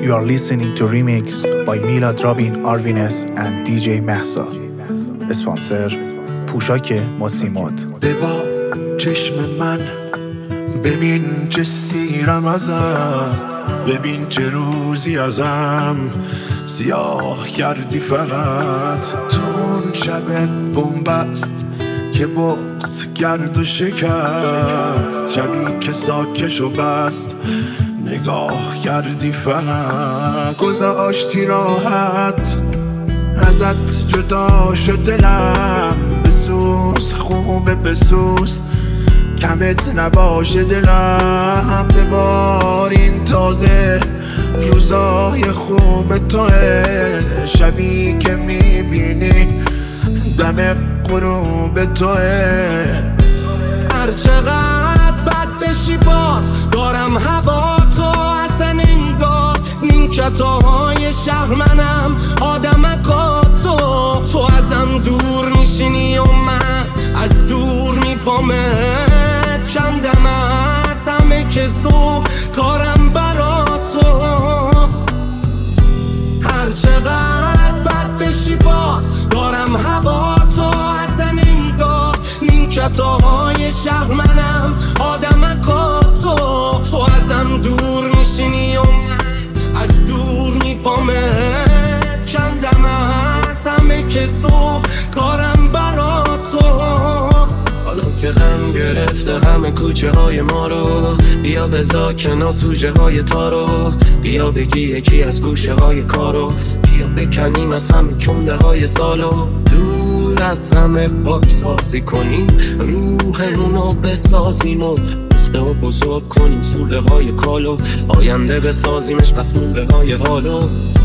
You are listening to Remix by Milad Robin, Arvines and DJ Mahsa. اسپانسر پوشاک ماسیماد. ببا چشم من، ببین چه سیرم ازم، ببین چه روزی ازم سیاه کردی فقط. تو اون شب بنبست که بغض کرد و شکست، شبی که ساکش و بست نگاه کردی فقط. گذاشتی راحت ازت جدا شد دلم، بسوز خوبه بسوز کمت نباشه دلم. ببار این تازه روزای خوب توه، شبی که میبینی دم غروب توه. هر چقدر بد بشی باز دارم هوا تو، اصلا انگار نیمکتاهای شهر منم آدمکا تو ازم دور میشینی و من از دور میپامت. کندم از همه کسو کارم برا تو. هر چقدر بد بشی باز دارم هوا تو، اصلا انگار نیمکتاهای شهر منم آدمکا تو ازم دور میشینی و من از دور میپامت. کندم از همه کسو کارم برا تو. حالا که غم گرفته همه کوچه های ما رو، بیا بذار کنار سوژه های تارو، بیا بگی یکی از گوشه های کارو، بیا بکنیم از همه کنده های سالو. دور از همه پاک سازی کنیم، روحمونو بسازیم و افته و بزرگ کنیم سوله های کالو، آینده بسازیمش پس موله های حالو.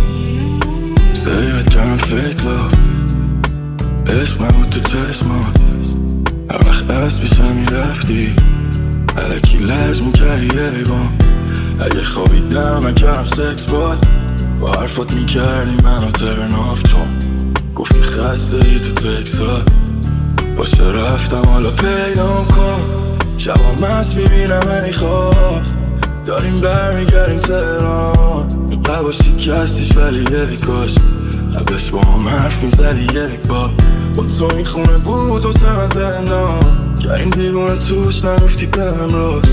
سیبت کردم فکر عشق نبود تو چشمات، هر وقت از پیشم میرفتی الکی لج میکردی ایوان. اگه خوابیدم نکردم سکس با حرفات میکردی منو ترن آف، چون گفتی خسته ای تو تکسات. باشه رفتم حالا پیدام کن، شبا مست میبینم ای خواب داریم برمیگردیم تهران. قبا شکستیش ولی یک کاش قبلش با هم حرف میزدی یک بار. با تو این خونه بود و سمن زندان، کردیم دیوانه توش نگفتی بهم راست.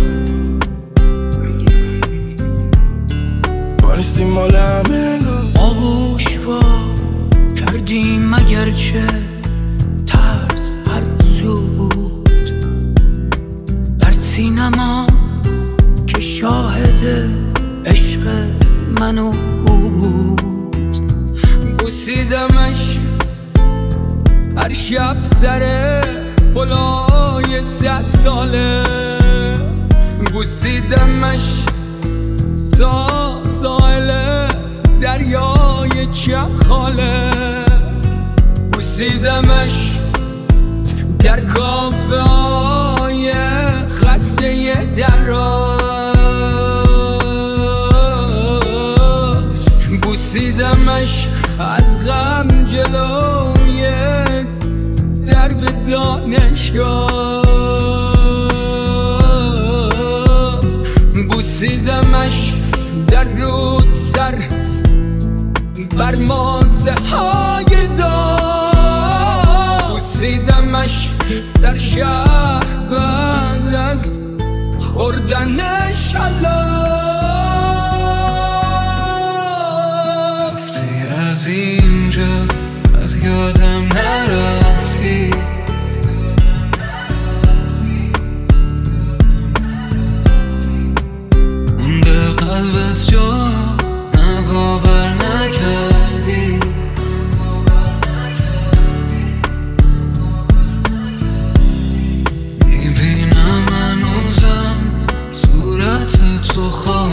بانستیم مال همه آغوش وا کردیم اگرچه ترس هر سو بود، در سینما که شاهد عشق من و او بود. بوسیدمش هر شب سر بالای 100 ساله، بوسیدمش تا ساحل دریای چخاله، بوسیدمش در کافه های خسته درا، بوسیدمش از غم جلوی درب دانشگاه، بوسیدمش در رود سر بر ماسه های دار، بوسیدمش در شهر بعد از خوردنش رفتی از اینجا، از یادم نرفتی، مونده قلبت جا باور نکردی. میبینم هنوزم صورت تو خواب،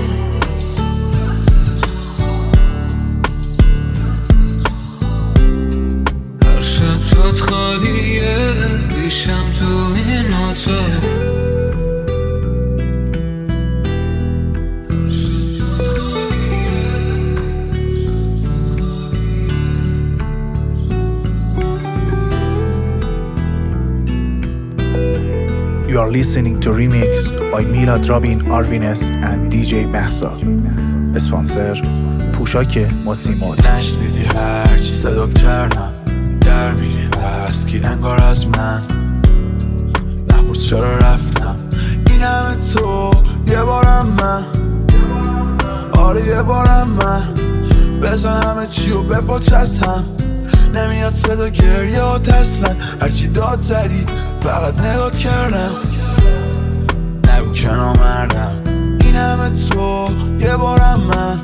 هر شب جات خالیه پیشم تو این اتاق. You are listening to Remix by Milad Robin, Arvines and DJ Mahsa. اسپانسر پوشاک ماسیمو. نشنیدی هر چی صدا کردم در میری بس که انگار از من نپرس چرا رفتم این همه تو یه بارم من آره یه بارم من بزن همه چی و بپاچستم نمیاد صدا گریه و تسلن هرچی داد زدی فقط نگات کردم نگو که نامردم این همه تو یه بارم من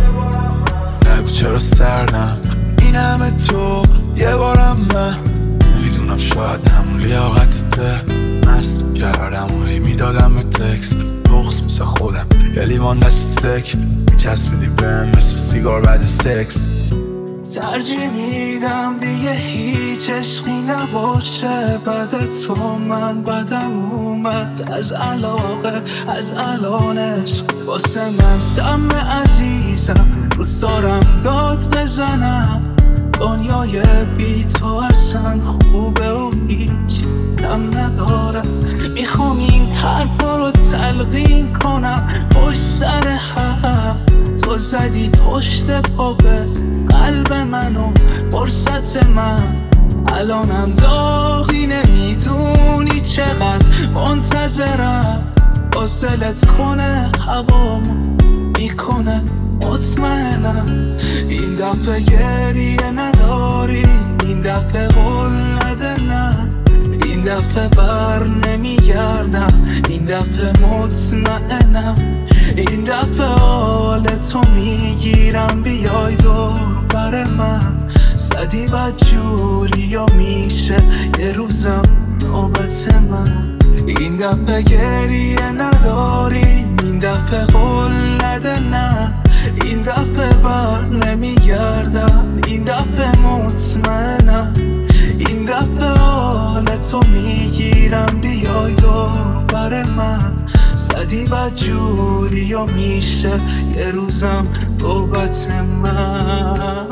نگو چرا سردم این همه تو یه بارم من نمیدونم شاید همون لیاقتته مست کردم اونی میدادم به تکس بغض مثل خودم یه لیوان دست سک میچسبیدی بهم مثل سیگار بعد سکس ترجیح میدم دیگه هیچ عشقی نباشه بعد تو من بدم اومد از علاقه از الانش واسه من سم عزیزم دوست دارم داد بزنم دنیای بی تو اصلا خوبه و هیچ دم ندارم میخوام این حرفا رو تلقین کنم پشت سر هم تو زدی پشت پا به قلب منو فرصت من الانم داغی نمیدونی چقدر منتظرم وصلت کنه هوامو میکنه مطمئنم این دفعه گریه نداری این دفعه قول نده نه این دفعه بر نمیگردم این دفعه مطمئنم این دفعه حال تو میگیرم بیای دور من زدی بد جوری یا میشه یه روزم نوبت من این دفعه گریه نداری این دفعه قول نده نه این دفعه بر نمیگردم این دفعه مطمئنم این دفعه حال تو میگیرم بیای دور من زدی بد جوری یا میشه یه روزم نوبت من